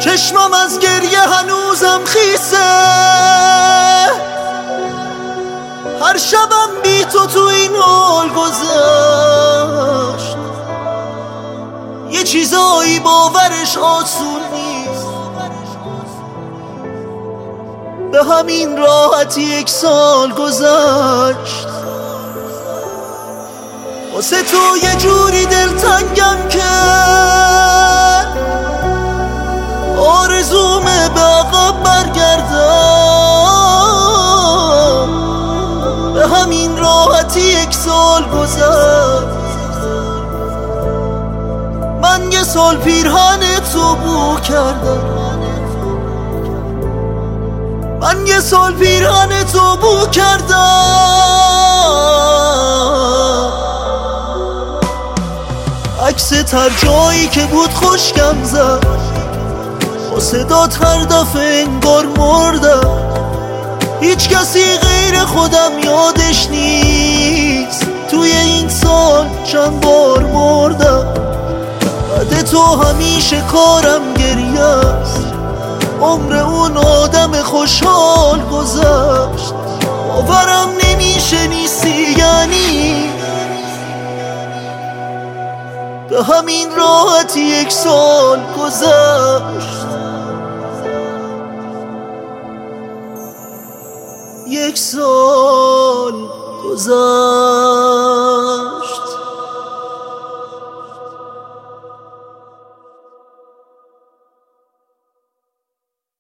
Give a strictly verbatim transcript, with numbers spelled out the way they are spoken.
چشمم از گریه هنوزم خیسه، هر شبم بی تو تو این حال گذشت. یه چیزایی باورش آسون نیست، به همین راحتی یک سال گذشت. واسه تو یه جوری دلتنگم که آرزومه به عقب برگردم، به همین راحتی یک سال گذشت. من یه سال پیرهن تو بو کردم، من یه سال پیرهن تو بو کردم. عکس هر جایی که بود خوشگم زد، با صدات هر دفعه انگار مردم. هیچ کسی غیر خودم یادش نیست، توی این سال چند بار مردم. بعد تو همیشه کارم گریه است، عمر اون آدم خوشحال گذشت. باورم نمیشه نیستی، یعنی به همین راحتی یک سال گذشت. یک سال گذشت.